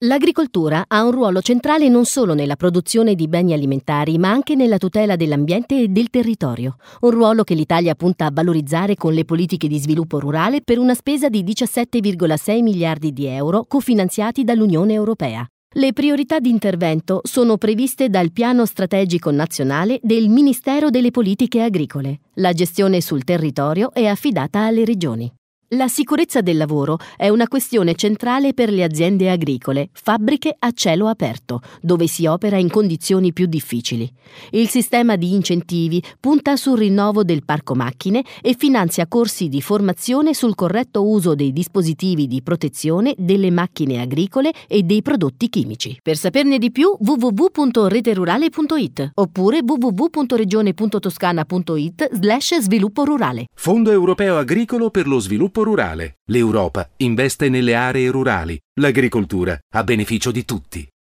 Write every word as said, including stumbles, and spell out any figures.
L'agricoltura ha un ruolo centrale non solo nella produzione di beni alimentari, ma anche nella tutela dell'ambiente e del territorio. Un ruolo che l'Italia punta a valorizzare con le politiche di sviluppo rurale per una spesa di diciassette virgola sei miliardi di euro cofinanziati dall'Unione Europea. Le priorità di intervento sono previste dal Piano Strategico Nazionale del Ministero delle Politiche Agricole. La gestione sul territorio è affidata alle regioni. La sicurezza del lavoro è una questione centrale per le aziende agricole, fabbriche a cielo aperto, dove si opera in condizioni più difficili. Il sistema di incentivi punta sul rinnovo del parco macchine e finanzia corsi di formazione sul corretto uso dei dispositivi di protezione delle macchine agricole e dei prodotti chimici. Per saperne di più w w w punto reterurale punto i t oppure w w w punto regione punto toscana punto i t slash sviluppo rurale. Fondo Europeo Agricolo per lo Sviluppo Rurale. L'Europa investe nelle aree rurali. L'agricoltura a beneficio di tutti.